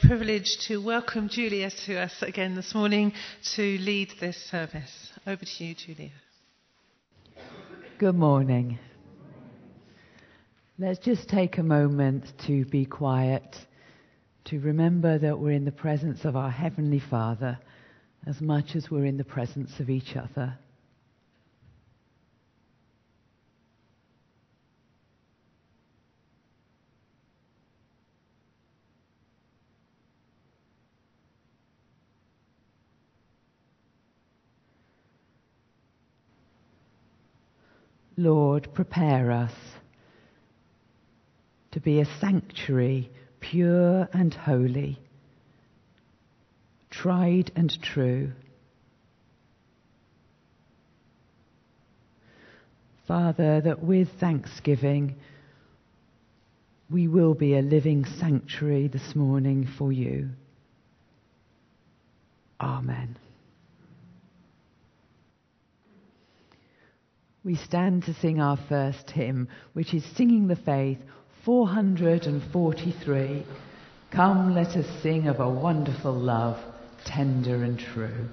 privilege to welcome Julia to us again this morning to lead this service. Over to you, Julia. Good morning. Let's just take a moment to be quiet, to remember that we're in the presence of our Heavenly Father as much as we're in the presence of each other. Lord, prepare us to be a sanctuary, pure and holy, tried and true. Father, that with thanksgiving we will be a living sanctuary this morning for you. Amen. We stand to sing our first hymn, which is Singing the Faith, 443. Come, let us sing of a wonderful love, tender and true.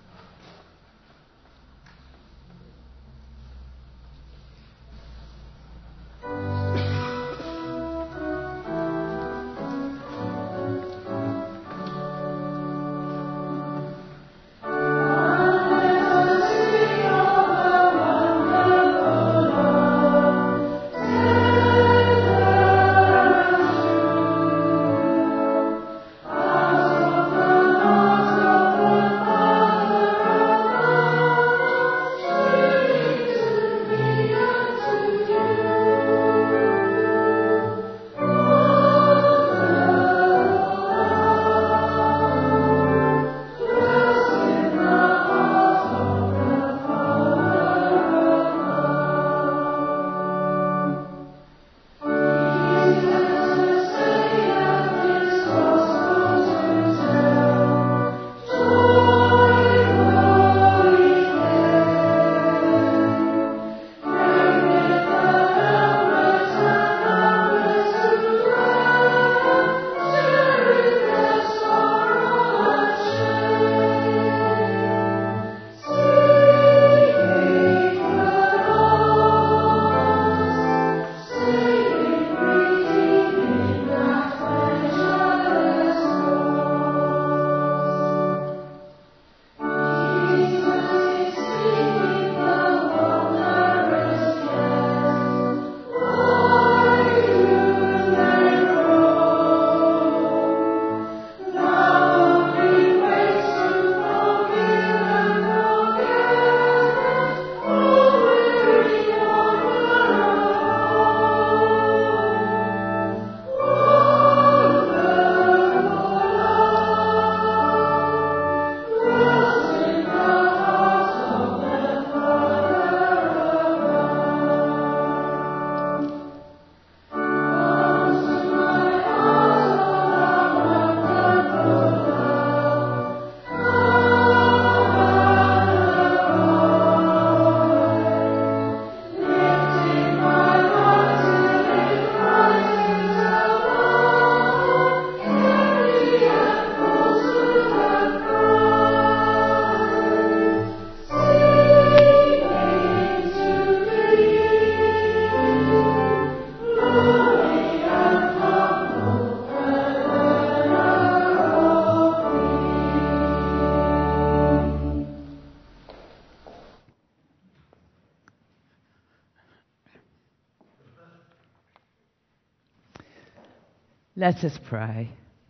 Let us pray.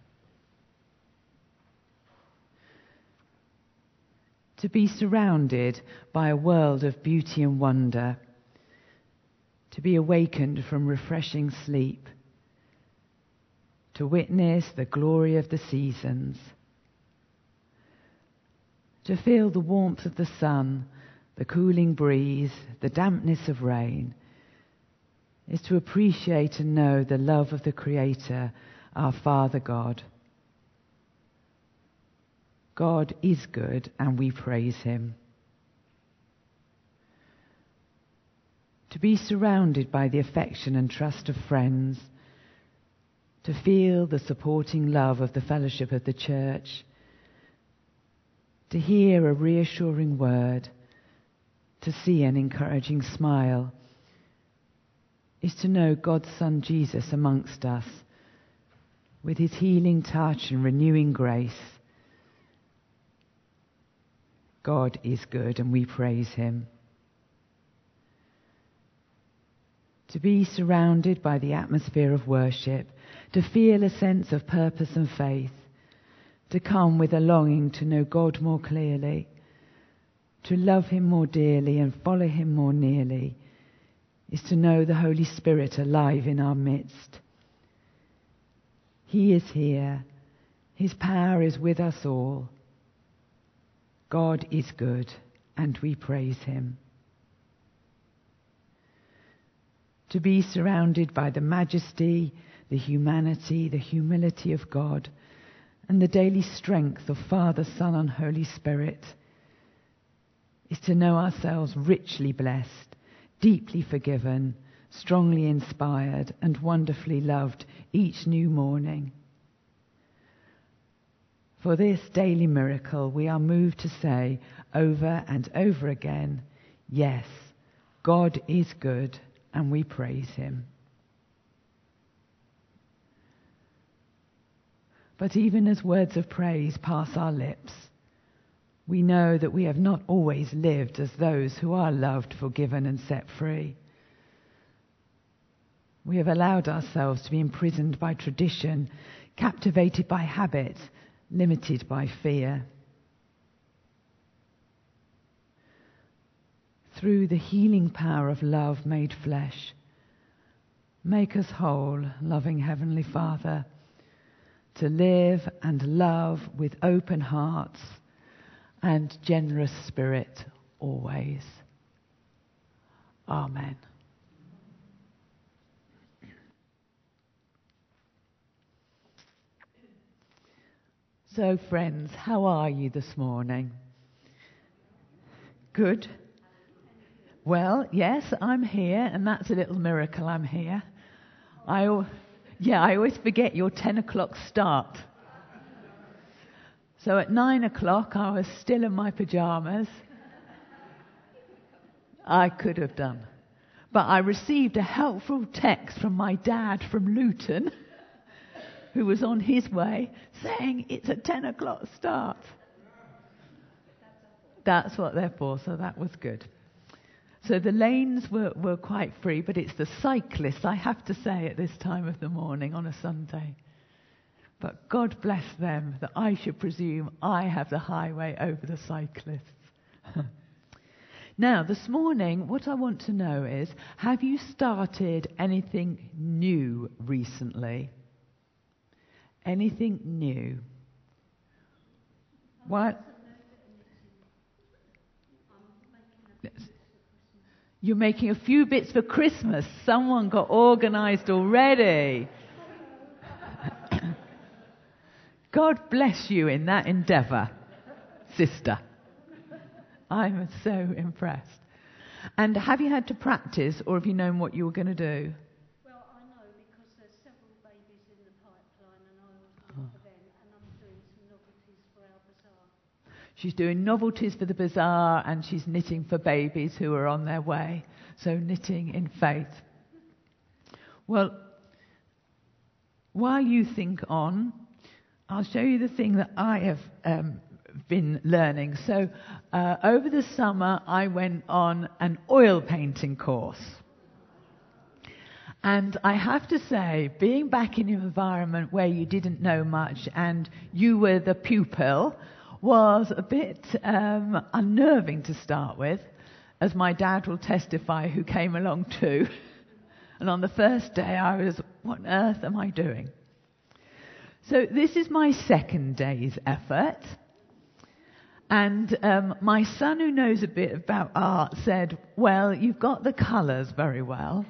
To be surrounded by a world of beauty and wonder, to be awakened from refreshing sleep, to witness the glory of the seasons, to feel the warmth of the sun, the cooling breeze, the dampness of rain, is to appreciate and know the love of the Creator, our Father God. God is good and we praise him. To be surrounded by the affection and trust of friends, to feel the supporting love of the fellowship of the church, to hear a reassuring word, to see an encouraging smile, is to know God's Son Jesus amongst us, with his healing touch and renewing grace. God is good, and we praise him. To be surrounded by the atmosphere of worship, to feel a sense of purpose and faith, to come with a longing to know God more clearly, to love him more dearly and follow him more nearly, is to know the Holy Spirit alive in our midst. He is here. His power is with us all. God is good, and we praise him. To be surrounded by the majesty, the humanity, the humility of God, and the daily strength of Father, Son, and Holy Spirit, is to know ourselves richly blessed, deeply forgiven, strongly inspired, and wonderfully loved each new morning. For this daily miracle, we are moved to say over and over again, yes, God is good, and we praise him. But even as words of praise pass our lips, we know that we have not always lived as those who are loved, forgiven, and set free. We have allowed ourselves to be imprisoned by tradition, captivated by habit, limited by fear. Through the healing power of love made flesh, make us whole, loving Heavenly Father, to live and love with open hearts and generous spirit always. Amen. So, friends, how are you this morning? Good? Well, yes, I'm here, and that's a little miracle I'm here. I always forget your 10 o'clock start. So at 9 o'clock, I was still in my pyjamas. I could have done. But I received a helpful text from my dad from Luton, who was on his way, saying it's a 10 o'clock start. That's what they're for, so that was good. So the lanes were quite free, but it's the cyclists, I have to say, at this time of the morning on a Sunday. But God bless them that I should presume I have the highway over the cyclists. Now, this morning, what I want to know is, have you started anything new recently? Anything new? What? You're making a few bits for Christmas. Someone got organised already. God bless you in that endeavour, sister. I'm so impressed. And have you had to practice, or have you known what you were going to do? Well, I know because there's several babies in the pipeline, and I always know for them, and I'm doing some novelties for our bazaar. She's doing novelties for the bazaar, and she's knitting for babies who are on their way. So knitting in faith. Well, while you think on, I'll show you the thing that I have been learning. So over the summer, I went on an oil painting course. And I have to say, being back in an environment where you didn't know much and you were the pupil was a bit unnerving to start with, as my dad will testify, who came along too. And on the first day I was, what on earth am I doing? So this is my second day's effort. And my son, who knows a bit about art, said, well, you've got the colours very well.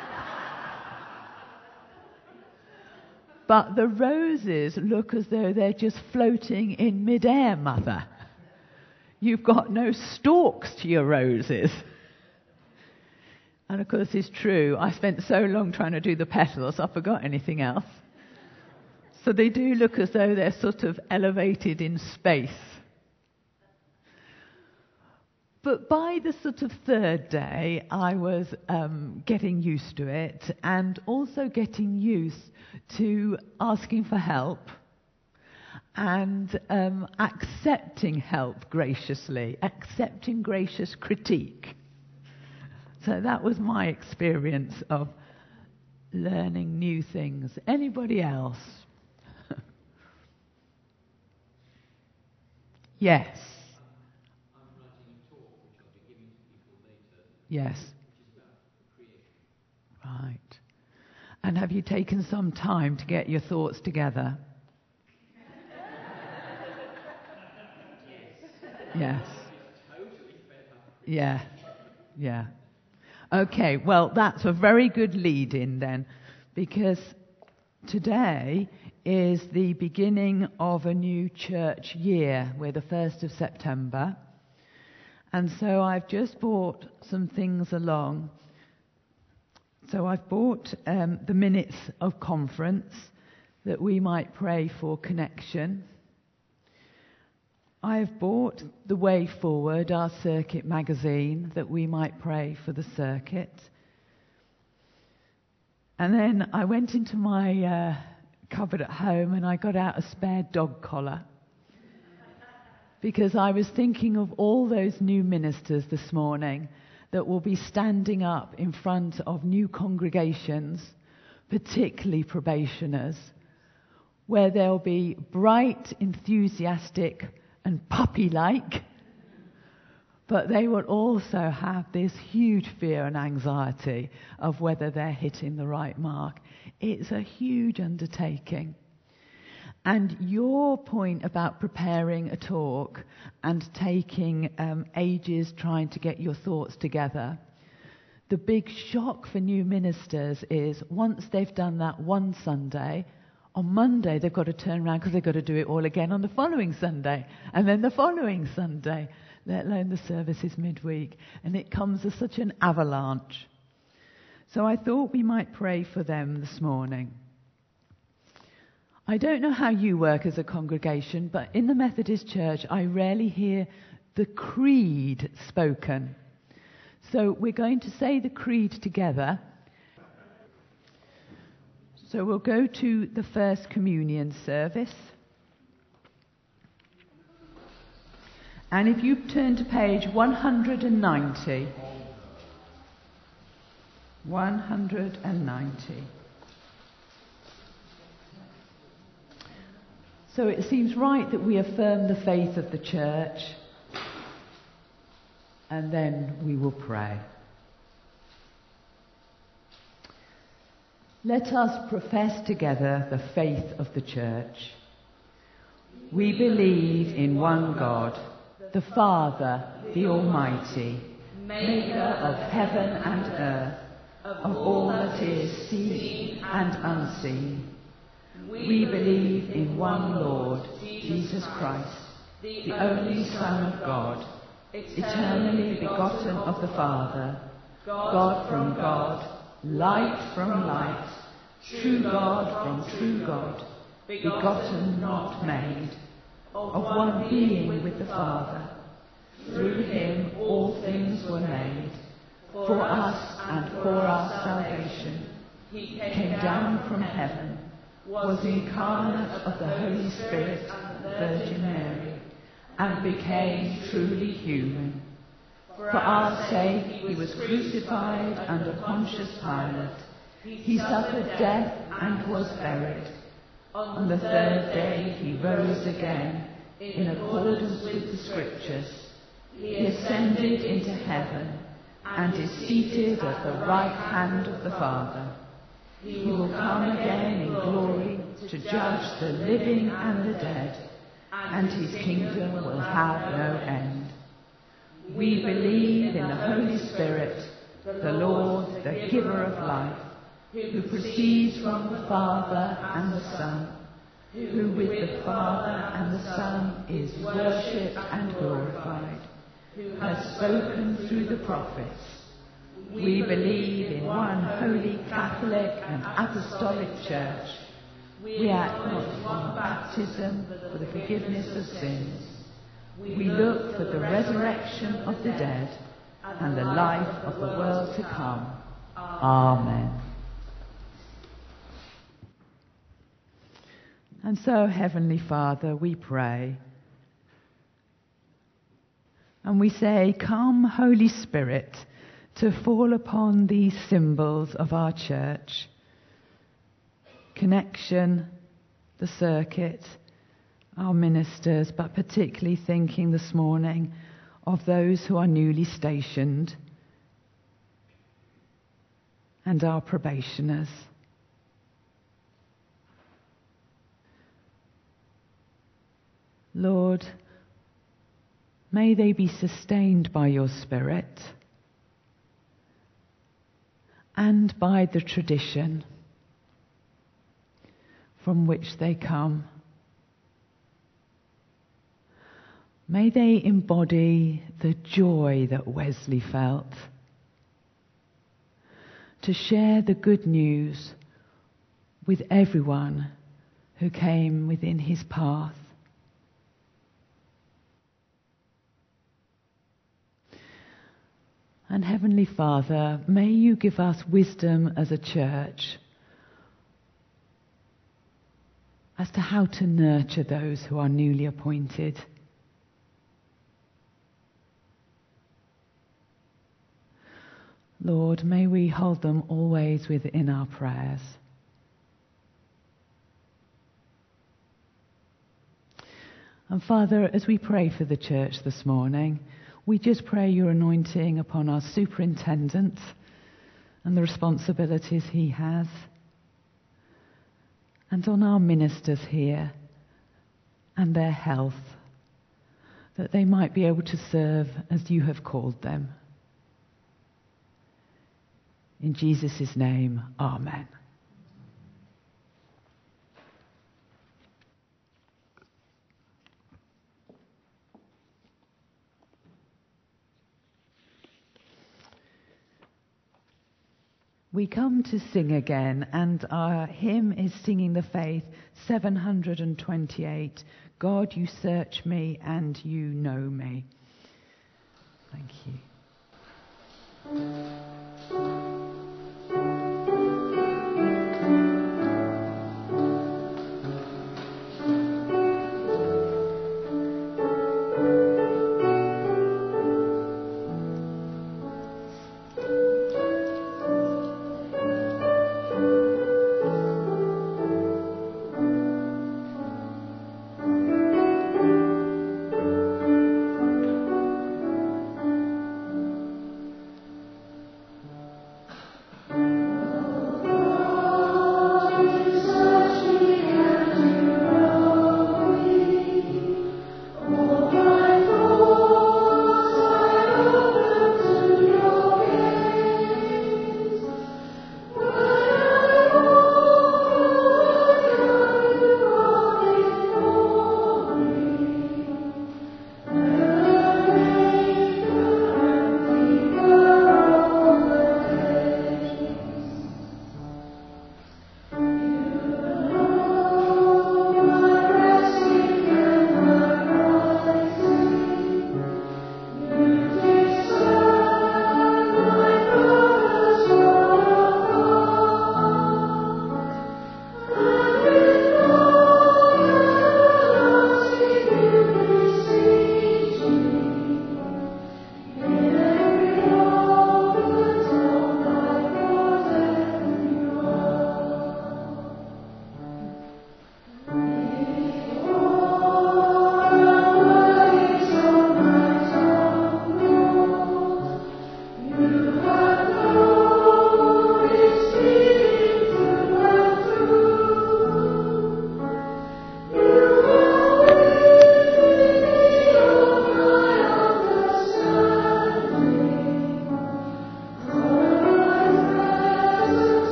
But the roses look as though they're just floating in midair, Mother. You've got no stalks to your roses. And of course it's true. I spent so long trying to do the petals, I forgot anything else. So they do look as though they're sort of elevated in space. But by the sort of third day, I was getting used to it, and also getting used to asking for help and accepting help graciously, accepting gracious critique. So that was my experience of learning new things. Anybody else? Yes. I'm writing a talk which I'll be giving to people later. Yes. Which is about creation. Right. And have you taken some time to get your thoughts together? Yes. Yeah. Yeah. Okay, well, that's a very good lead-in then, because today is the beginning of a new church year. We're the 1st of September. And so I've just brought some things along. So I've brought the minutes of conference that we might pray for connection. I've bought The Way Forward, our circuit magazine, that we might pray for the circuit. And then I went into my cupboard at home and I got out a spare dog collar, because I was thinking of all those new ministers this morning that will be standing up in front of new congregations, particularly probationers, where they'll be bright, enthusiastic and puppy-like, but they will also have this huge fear and anxiety of whether they're hitting the right mark. It's a huge undertaking. And your point about preparing a talk and taking ages trying to get your thoughts together, the big shock for new ministers is once they've done that one Sunday, on Monday they've got to turn around because they've got to do it all again on the following Sunday, and then the following Sunday, let alone the services midweek. And it comes as such an avalanche. So I thought we might pray for them this morning. I don't know how you work as a congregation, but in the Methodist Church I rarely hear the creed spoken. So we're going to say the creed together. So we'll go to the First Communion service. And if you turn to page 190. 190. So it seems right that we affirm the faith of the church, and then we will pray. Let us profess together the faith of the church. We believe in one God, the Father, the Almighty, maker of heaven and earth, of all that is seen and unseen. We believe in one Lord, Jesus Christ, the only Son of God, eternally begotten of the Father, God from God, light from light, true God from true God, begotten, not made, of one being with the Father. Through him all things were made. For us and for our salvation, he came down from heaven, was incarnate of the Holy Spirit and the Virgin Mary, and became truly human. For our sake he was crucified under Pontius Pilate. He suffered death and was buried. On the third day he rose again, in accordance with the Scriptures. He ascended into heaven, and is seated at the right hand of the Father. He will come again in glory to judge the living and the dead, and his kingdom will have no end. We believe in the Holy Spirit, the Lord, the giver of life, who proceeds from the Father and the Son, who with the Father and the Son is worshipped and glorified, who has spoken through the prophets. We believe in one holy Catholic and Apostolic Church. We act not on baptism for the forgiveness of sins. We look for the resurrection of the dead and the life of the world to come. Amen. And so, Heavenly Father, we pray. And we say, come, Holy Spirit, to fall upon these symbols of our church. Connection, the circuit, our ministers, but particularly thinking this morning of those who are newly stationed and our probationers. Lord, may they be sustained by your Spirit and by the tradition from which they come. May they embody the joy that Wesley felt to share the good news with everyone who came within his path. And Heavenly Father, may you give us wisdom as a church as to how to nurture those who are newly appointed. Lord, may we hold them always within our prayers. And Father, as we pray for the church this morning, we just pray your anointing upon our superintendent and the responsibilities he has, and on our ministers here and their health, that they might be able to serve as you have called them. In Jesus' name, amen. We come to sing again, and our hymn is Singing the Faith, 728. God, you search me and you know me. Thank you.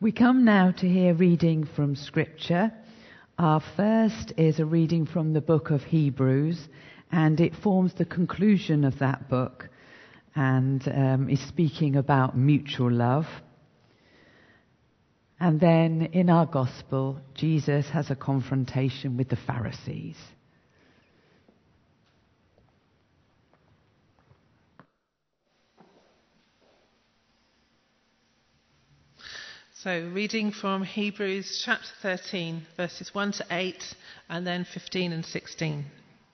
We come now to hear reading from Scripture. Our first is a reading from the book of Hebrews, and it forms the conclusion of that book and is speaking about mutual love. And then in our gospel, Jesus has a confrontation with the Pharisees. So, reading from Hebrews chapter 13, verses 1 to 8, and then 15 and 16.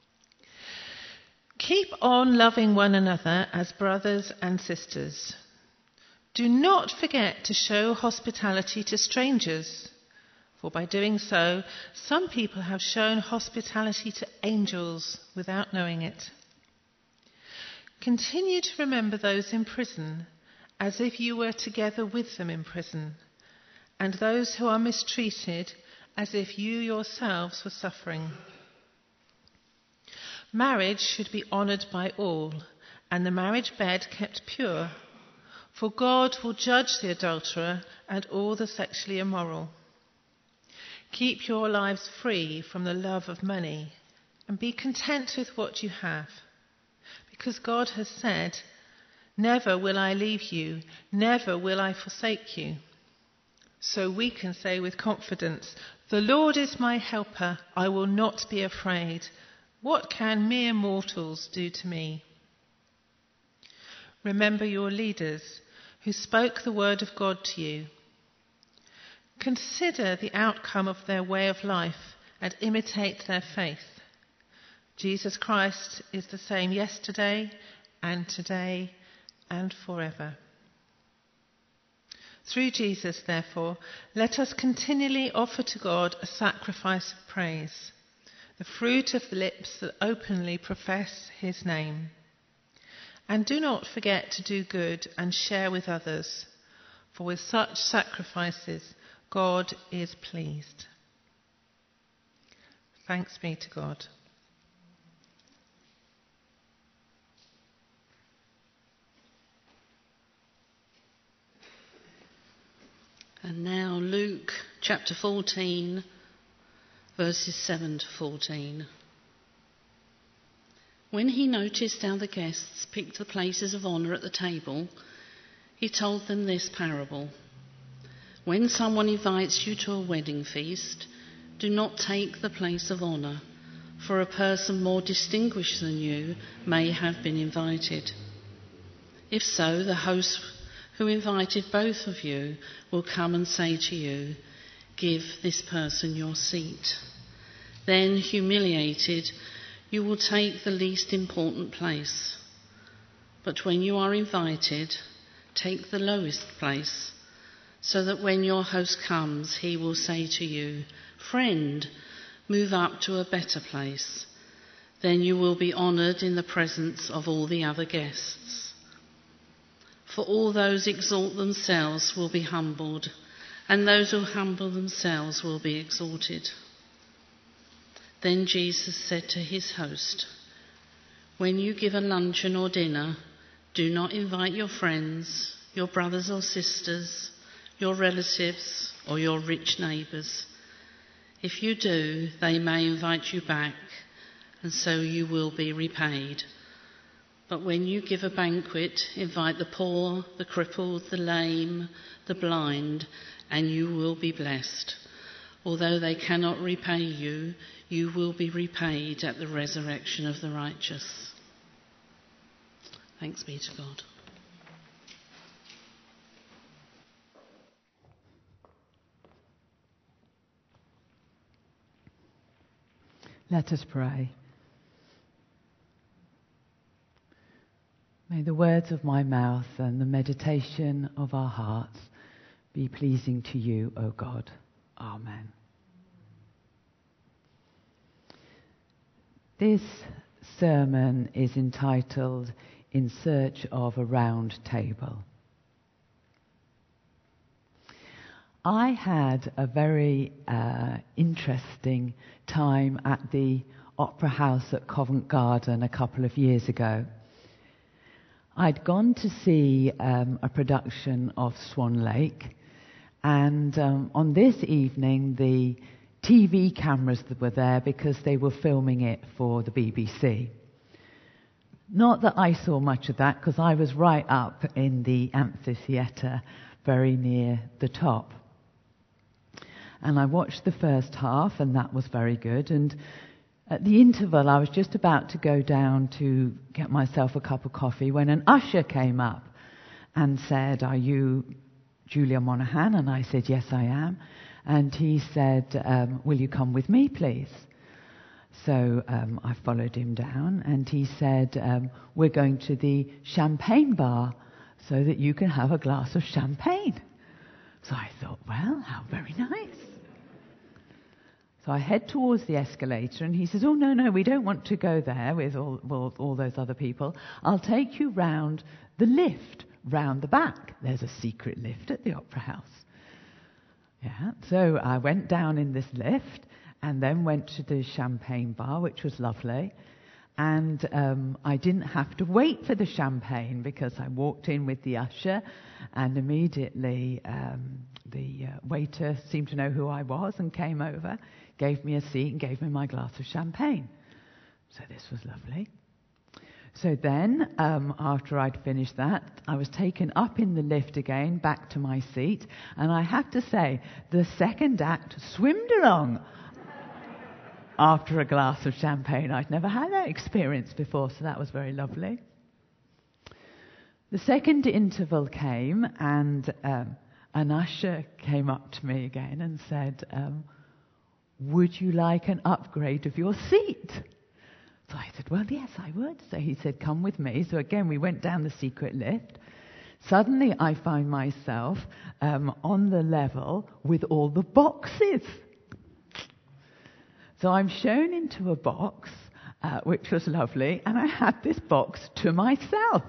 Keep on loving one another as brothers and sisters. Do not forget to show hospitality to strangers, for by doing so, some people have shown hospitality to angels without knowing it. Continue to remember those in prison, as if you were together with them in prison, and those who are mistreated, as if you yourselves were suffering. Marriage should be honoured by all, and the marriage bed kept pure, for God will judge the adulterer and all the sexually immoral. Keep your lives free from the love of money, and be content with what you have, because God has said, "Never will I leave you, never will I forsake you." So we can say with confidence, "The Lord is my helper, I will not be afraid. What can mere mortals do to me?" Remember your leaders who spoke the word of God to you. Consider the outcome of their way of life and imitate their faith. Jesus Christ is the same yesterday and today and forever. Through Jesus, therefore, let us continually offer to God a sacrifice of praise, the fruit of the lips that openly profess his name. And do not forget to do good and share with others, for with such sacrifices God is pleased. Thanks be to God. And now Luke chapter 14, verses 7 to 14. When he noticed how the guests picked the places of honour at the table, he told them this parable. When someone invites you to a wedding feast, do not take the place of honour, for a person more distinguished than you may have been invited. If so, the host who invited both of you will come and say to you, "Give this person your seat." Then, humiliated, you will take the least important place. But when you are invited, take the lowest place, so that when your host comes, he will say to you, "Friend, move up to a better place." Then you will be honoured in the presence of all the other guests. For all those exalt themselves will be humbled, and those who humble themselves will be exalted. Then Jesus said to his host, "When you give a luncheon or dinner, do not invite your friends, your brothers or sisters, your relatives, or your rich neighbours. If you do, they may invite you back, and so you will be repaid. But when you give a banquet, invite the poor, the crippled, the lame, the blind, and you will be blessed. Although they cannot repay you, you will be repaid at the resurrection of the righteous." Thanks be to God. Let us pray. May the words of my mouth and the meditation of our hearts be pleasing to you, O God. Amen. This sermon is entitled "In Search of a Round Table." I had a very interesting time at the Opera House at Covent Garden a couple of years ago. I'd gone to see a production of Swan Lake, And on this evening, the TV cameras that were there because they were filming it for the BBC. Not that I saw much of that, because I was right up in the amphitheatre, very near the top. And I watched the first half, and that was very good. And at the interval, I was just about to go down to get myself a cup of coffee when an usher came up and said, "Are you Julia Monaghan?" And I said, "Yes, I am." And he said, "Will you come with me, please?" So I followed him down, and he said, "We're going to the champagne bar so that you can have a glass of champagne." So I thought, well, how very nice. So I head towards the escalator, and he says, "Oh, no, we don't want to go there with all those other people. I'll take you round the lift, round the back. There's a secret lift at the Opera House." Yeah, so I went down in this lift, and then went to the champagne bar, which was lovely. And I didn't have to wait for the champagne, because I walked in with the usher, and immediately the waiter seemed to know who I was and came over, gave me a seat and gave me my glass of champagne. So this was lovely. So then, after I'd finished that, I was taken up in the lift again, back to my seat, and I have to say, the second act swimmed along after a glass of champagne. I'd never had that experience before, so that was very lovely. The second interval came, and an usher came up to me again and said, "Would you like an upgrade of your seat?" So I said, "Well, yes, I would." So he said, "Come with me." So again, we went down the secret lift. Suddenly, I find myself on the level with all the boxes. So I'm shown into a box, which was lovely, and I had this box to myself.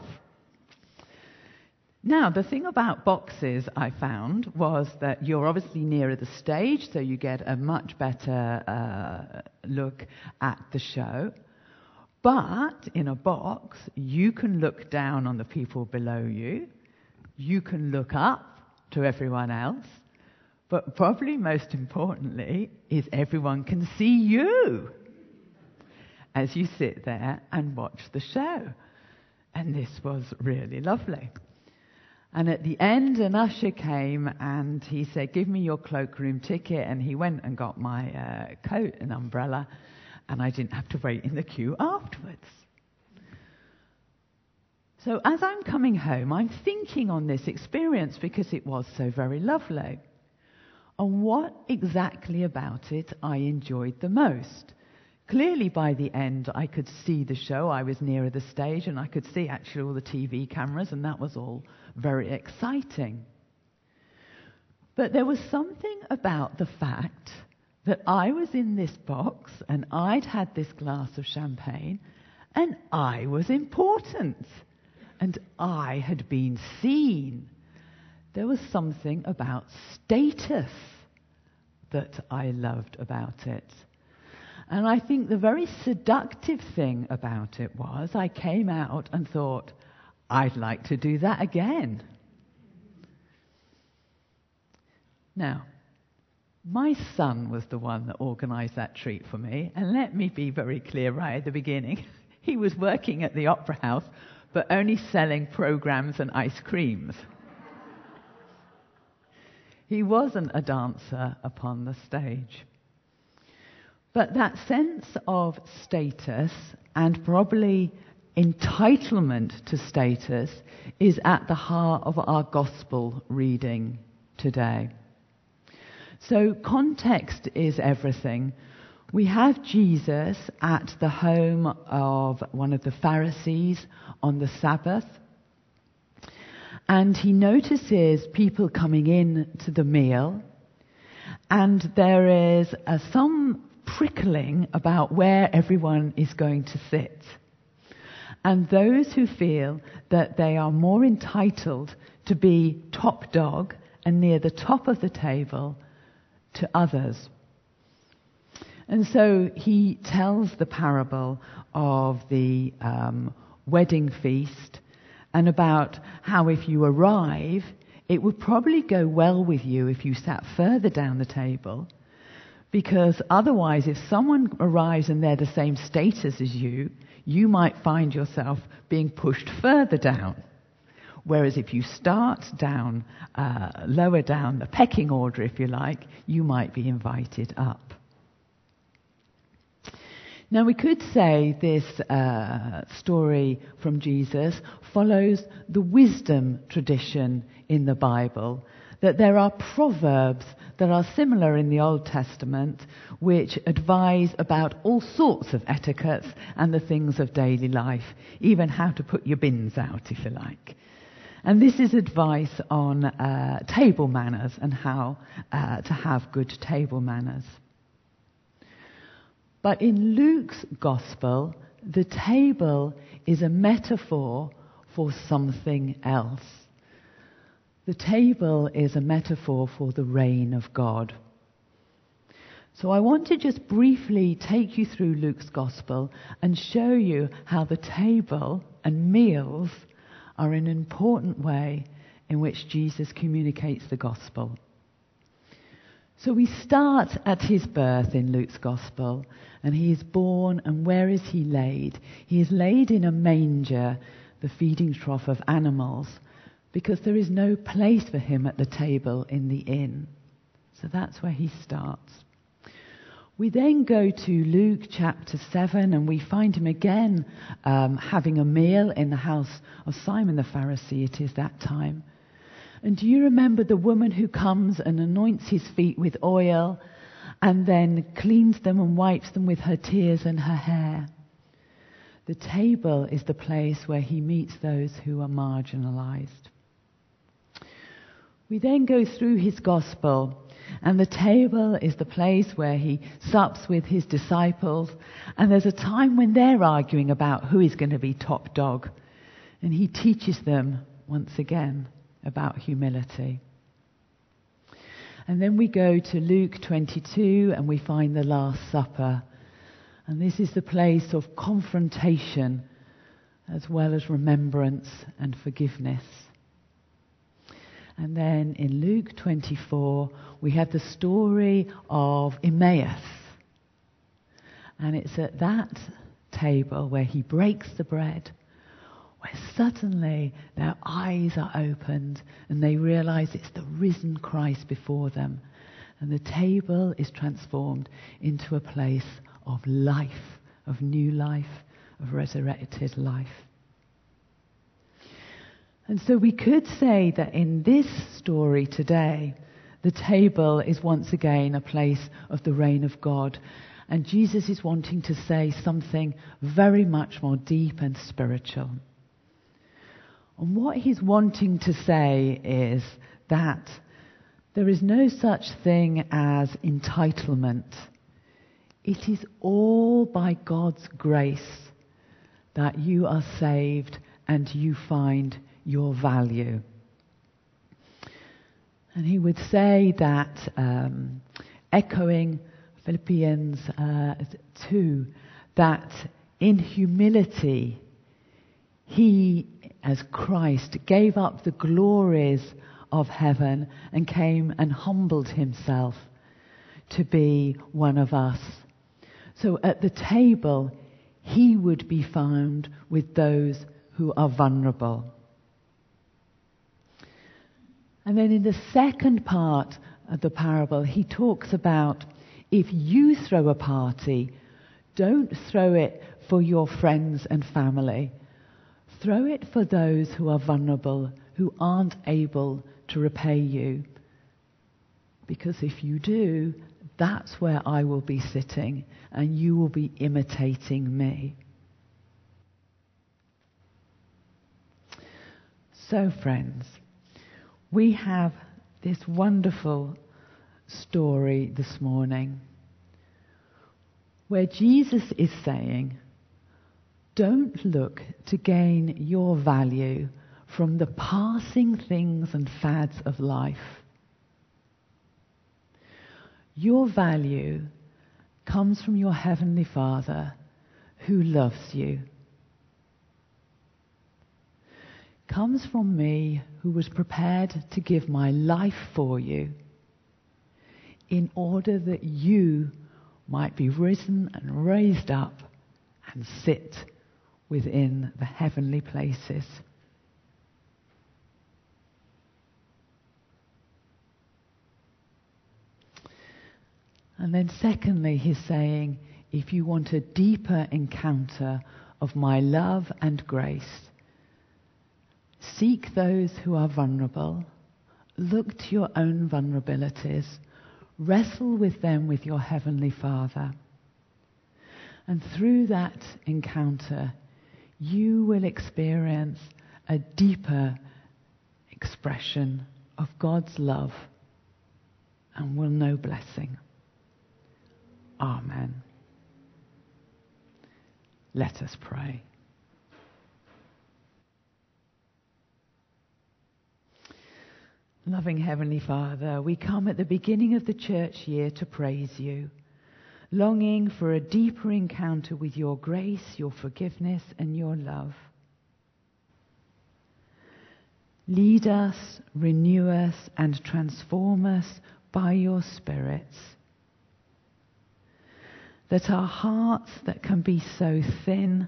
Now, the thing about boxes I found was that you're obviously nearer the stage, so you get a much better look at the show. But in a box, you can look down on the people below you. You can look up to everyone else. But probably most importantly is everyone can see you as you sit there and watch the show. And this was really lovely. And at the end, an usher came and he said, "Give me your cloakroom ticket." And he went and got my coat and umbrella, and I didn't have to wait in the queue afterwards. So as I'm coming home, I'm thinking on this experience because it was so very lovely. And what exactly about it I enjoyed the most. Clearly by the end I could see the show. I was nearer the stage and I could see actually all the TV cameras, and that was all very exciting. But there was something about the fact that I was in this box and I'd had this glass of champagne and I was important and I had been seen. There was something about status that I loved about it. And I think the very seductive thing about it was I came out and thought, I'd like to do that again. Now, my son was the one that organised that treat for me, and let me be very clear right at the beginning. He was working at the Opera House, but only selling programmes and ice creams. He wasn't a dancer upon the stage. But that sense of status, and probably entitlement to status, is at the heart of our gospel reading today. So context is everything. We have Jesus at the home of one of the Pharisees on the Sabbath, and he notices people coming in to the meal, and there is some prickling about where everyone is going to sit. And those who feel that they are more entitled to be top dog and near the top of the table to others. And so he tells the parable of the wedding feast, and about how if you arrive it would probably go well with you if you sat further down the table, because otherwise, if someone arrives and they're the same status as you, you might find yourself being pushed further down. Whereas if you start down, lower down the pecking order, if you like, you might be invited up. Now, we could say this story from Jesus follows the wisdom tradition in the Bible, that there are proverbs that are similar in the Old Testament which advise about all sorts of etiquettes and the things of daily life, even how to put your bins out, if you like. And this is advice on table manners and how to have good table manners. But in Luke's Gospel, the table is a metaphor for something else. The table is a metaphor for the reign of God. So I want to just briefly take you through Luke's Gospel and show you how the table and meals are an important way in which Jesus communicates the Gospel. So we start at his birth in Luke's Gospel, and he is born, and where is he laid? He is laid in a manger, the feeding trough of animals, because there is no place for him at the table in the inn. So that's where he starts. We then go to Luke chapter 7, and we find him again having a meal in the house of Simon the Pharisee. It is that time. And do you remember the woman who comes and anoints his feet with oil and then cleans them and wipes them with her tears and her hair? The table is the place where he meets those who are marginalized. We then go through his gospel, and the table is the place where he sups with his disciples, and there's a time when they're arguing about who is going to be top dog, and he teaches them once again about humility. And then we go to Luke 22, and we find the Last Supper, and this is the place of confrontation as well as remembrance and forgiveness. And then in Luke 24, we have the story of Emmaus. And it's at that table where he breaks the bread, where suddenly their eyes are opened and they realize it's the risen Christ before them. And the table is transformed into a place of life, of new life, of resurrected life. And so we could say that in this story today, the table is once again a place of the reign of God. And Jesus is wanting to say something very much more deep and spiritual. And what he's wanting to say is that there is no such thing as entitlement. It is all by God's grace that you are saved and you find your value. And he would say that, echoing Philippians 2, that in humility he, as Christ, gave up the glories of heaven and came and humbled himself to be one of us. So at the table, he would be found with those who are vulnerable. And then in the second part of the parable, he talks about if you throw a party, don't throw it for your friends and family. Throw it for those who are vulnerable, who aren't able to repay you. Because if you do, that's where I will be sitting, and you will be imitating me. So, friends, we have this wonderful story this morning where Jesus is saying, don't look to gain your value from the passing things and fads of life. Your value comes from your Heavenly Father who loves you. comes from me, who was prepared to give my life for you, in order that you might be risen and raised up and sit within the heavenly places. And then secondly, he's saying, if you want a deeper encounter of my love and grace, seek those who are vulnerable, look to your own vulnerabilities, wrestle with them with your Heavenly Father. And through that encounter, you will experience a deeper expression of God's love and will know blessing. Amen. Let us pray. Loving Heavenly Father, we come at the beginning of the church year to praise you, longing for a deeper encounter with your grace, your forgiveness, and your love. Lead us, renew us, and transform us by your spirits, that our hearts that can be so thin,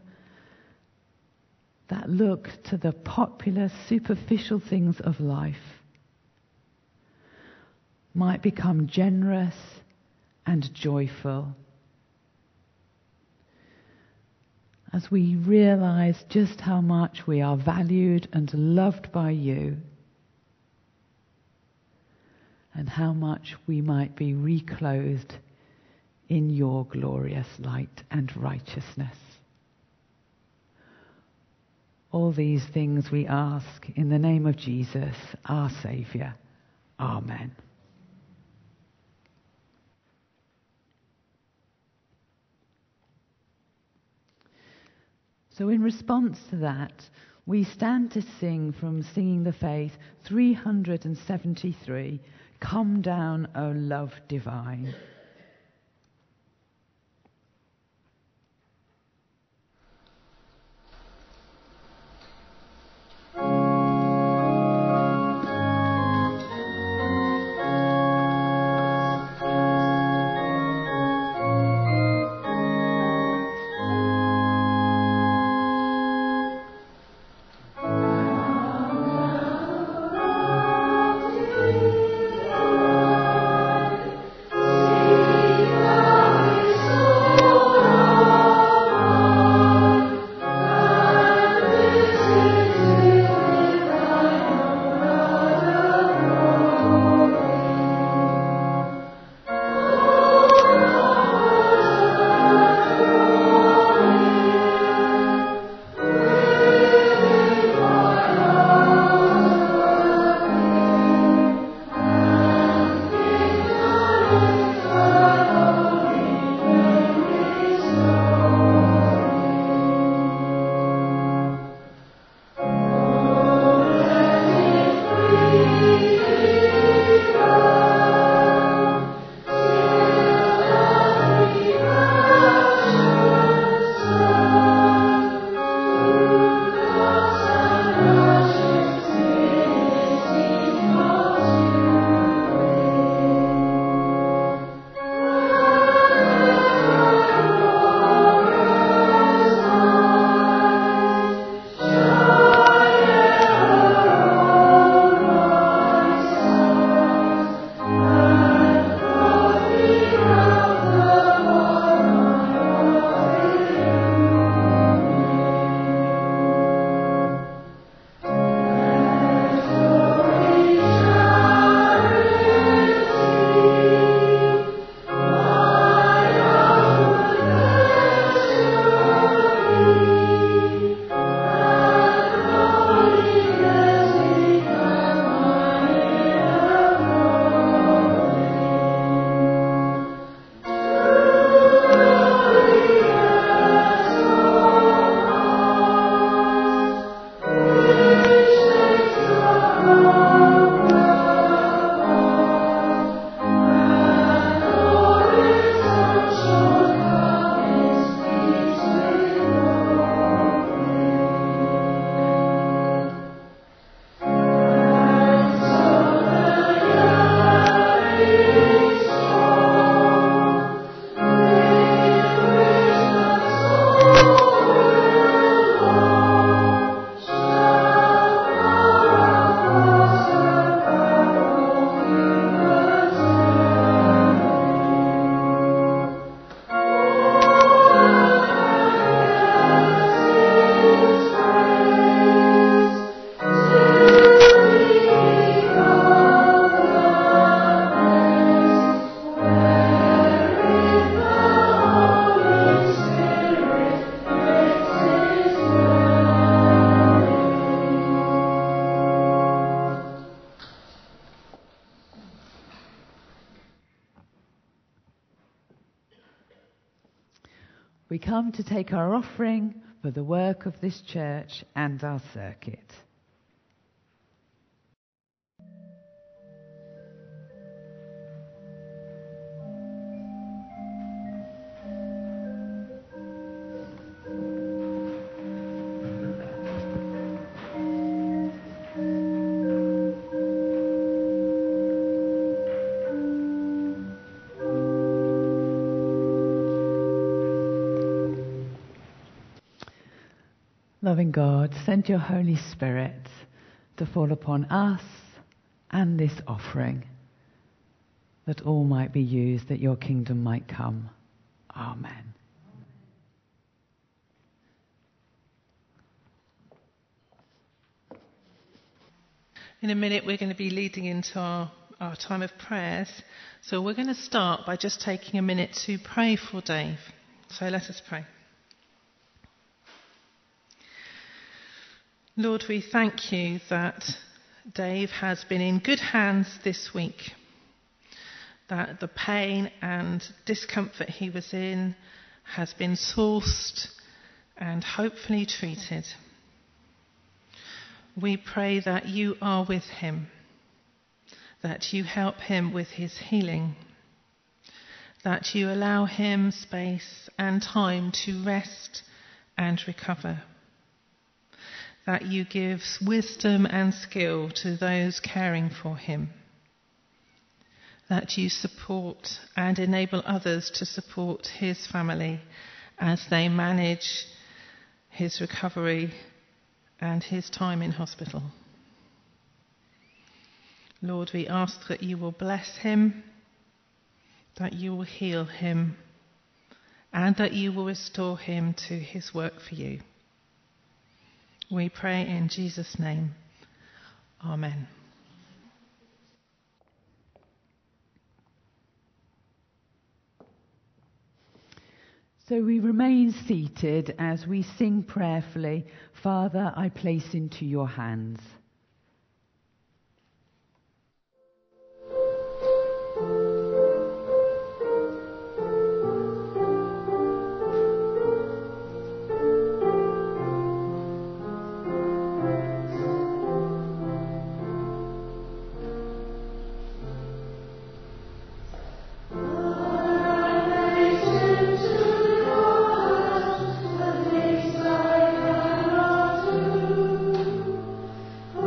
that look to the popular, superficial things of life, might become generous and joyful as we realize just how much we are valued and loved by you, and how much we might be reclothed in your glorious light and righteousness. All these things we ask in the name of Jesus, our Saviour. Amen. So in response to that, we stand to sing from Singing the Faith 373, Come Down, O Love Divine. Sing we come to take our offering for the work of this church and our circuit. Loving God, send your Holy Spirit to fall upon us and this offering, that all might be used, that your kingdom might come. Amen. In a minute, we're going to be leading into our time of prayers. So we're going to start by just taking a minute to pray for Dave. So let us pray. Lord, we thank you that Dave has been in good hands this week, that the pain and discomfort he was in has been sourced and hopefully treated. We pray that you are with him, that you help him with his healing, that you allow him space and time to rest and recover, that you give wisdom and skill to those caring for him, that you support and enable others to support his family as they manage his recovery and his time in hospital. Lord, we ask that you will bless him, that you will heal him, and that you will restore him to his work for you. We pray in Jesus' name. Amen. So we remain seated as we sing prayerfully, Father, I place into your hands. Oh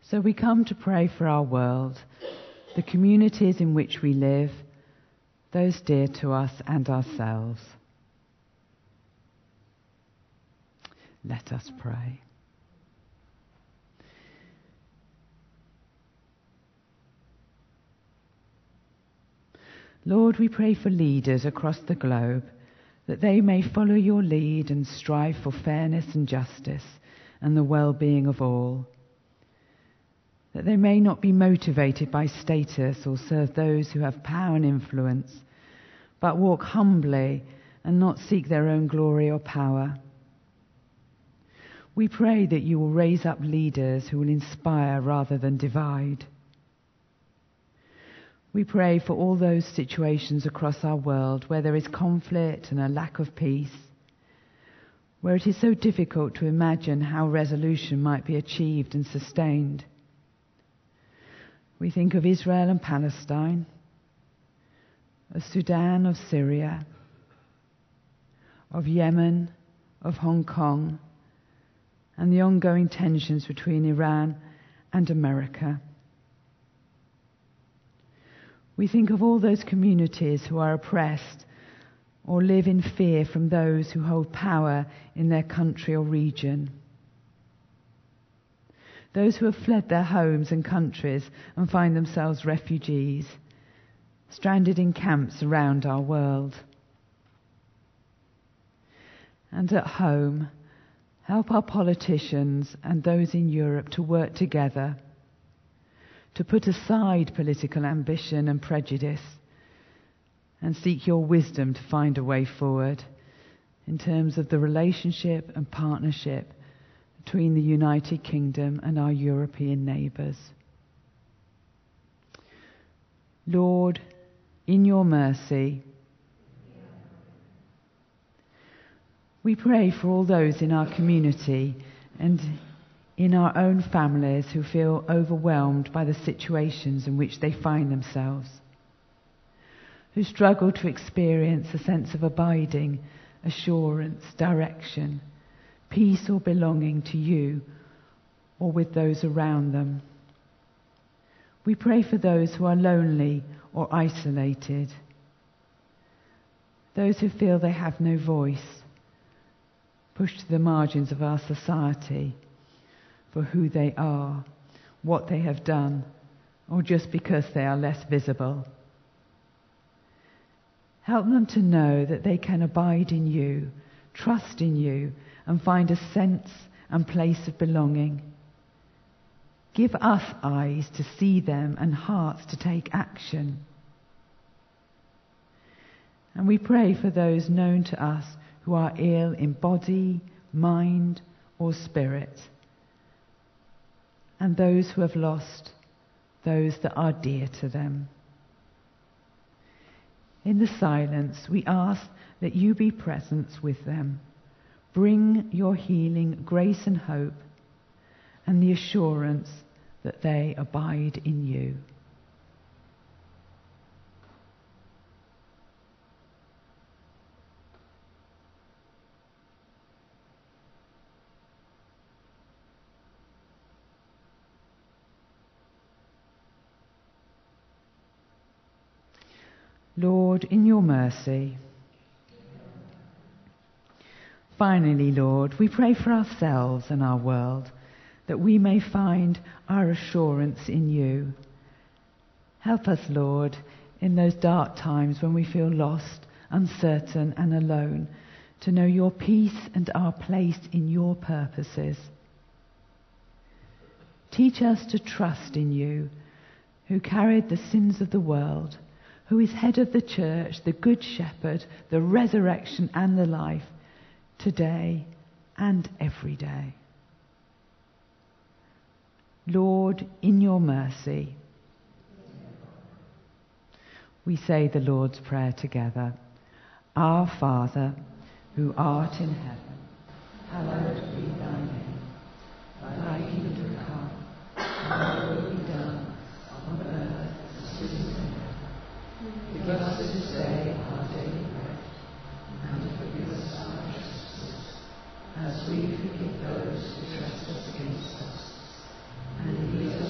So we come to pray for our world, the communities in which we live, those dear to us and ourselves. Let us pray. Lord, we pray for leaders across the globe, that they may follow your lead and strive for fairness and justice and the well-being of all. That they may not be motivated by status or serve those who have power and influence, but walk humbly and not seek their own glory or power. We pray that you will raise up leaders who will inspire rather than divide. We pray for all those situations across our world where there is conflict and a lack of peace, where it is so difficult to imagine how resolution might be achieved and sustained. We think of Israel and Palestine, of Sudan, of Syria, of Yemen, of Hong Kong, and the ongoing tensions between Iran and America. We think of all those communities who are oppressed or live in fear from those who hold power in their country or region. Those who have fled their homes and countries and find themselves refugees, stranded in camps around our world. And at home, help our politicians and those in Europe to work together, to put aside political ambition and prejudice and seek your wisdom to find a way forward in terms of the relationship and partnership between the United Kingdom and our European neighbours. Lord, in your mercy, we pray for all those in our community and in our own families who feel overwhelmed by the situations in which they find themselves, who struggle to experience a sense of abiding, assurance, direction, peace or belonging to you or with those around them. We pray for those who are lonely or isolated, those who feel they have no voice, pushed to the margins of our society for who they are, what they have done, or just because they are less visible. Help them to know that they can abide in you, trust in you, and find a sense and place of belonging. Give us eyes to see them and hearts to take action. And we pray for those known to us who are ill in body, mind, or spirit, and those who have lost those that are dear to them. In the silence, we ask that you be present with them. Bring your healing, grace and hope, and the assurance that they abide in you. Lord, in your mercy. Finally, Lord, we pray for ourselves and our world, that we may find our assurance in you. Help us, Lord, in those dark times when we feel lost, uncertain and alone, to know your peace and our place in your purposes. Teach us to trust in you, who carried the sins of the world, who is head of the church, the good shepherd, the resurrection and the life, today and every day. Lord, in your mercy. We say the Lord's Prayer together. Our Father, who art in heaven, hallowed be thy name. Thy kingdom come, thy will be done on earth as it is in heaven. Forgive us this day our daily bread, and forgive us our trespasses, as we forgive those who trespass against us. And lead us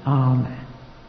Amen.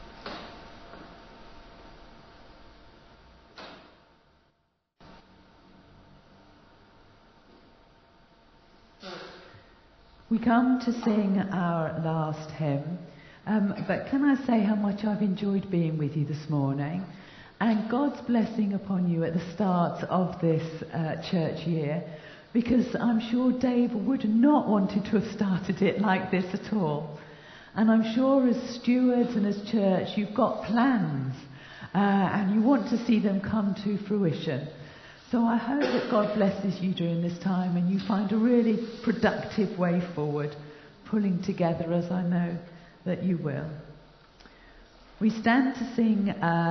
We come to sing our last hymn, but can I say how much I've enjoyed being with you this morning, and God's blessing upon you at the start of this church year, because I'm sure Dave would not wanted to have started it like this at all. And I'm sure as stewards and as church you've got plans and you want to see them come to fruition. So I hope that God blesses you during this time and you find a really productive way forward, pulling together as I know that you will. We stand to sing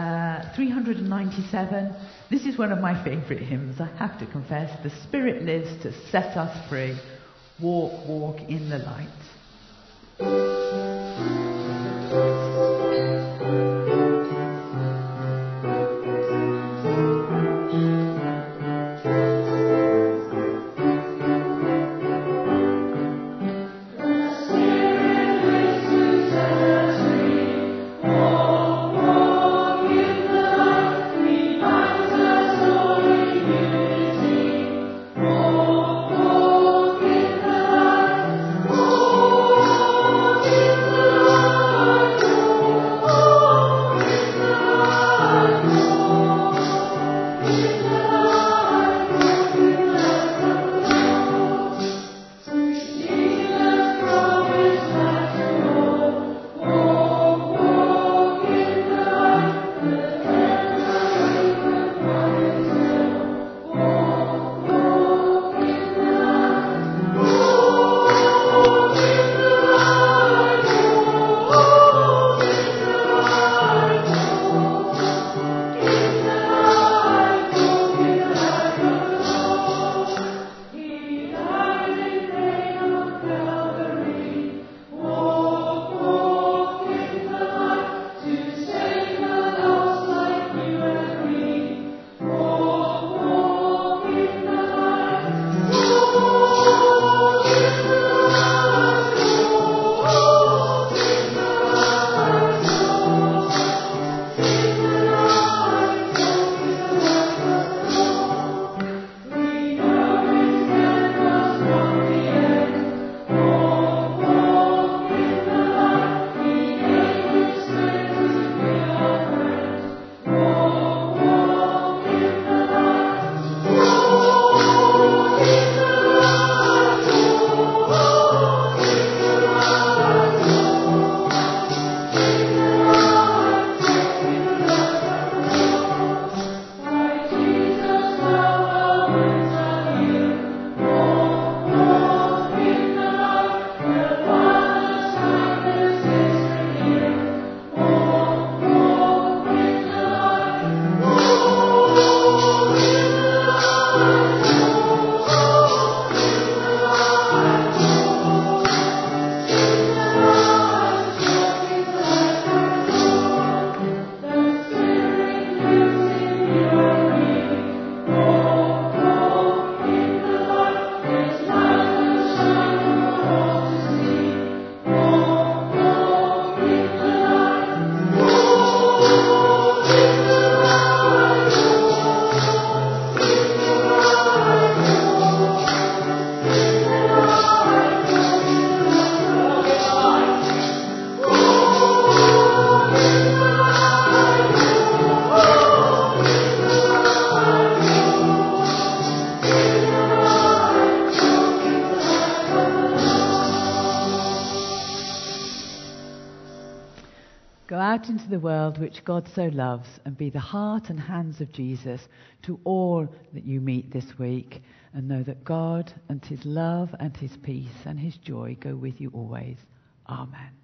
397. This is one of my favourite hymns, I have to confess. The Spirit lives to set us free. Walk, walk in the light. Go out into the world which God so loves and be the heart and hands of Jesus to all that you meet this week, and know that God and his love and his peace and his joy go with you always. Amen.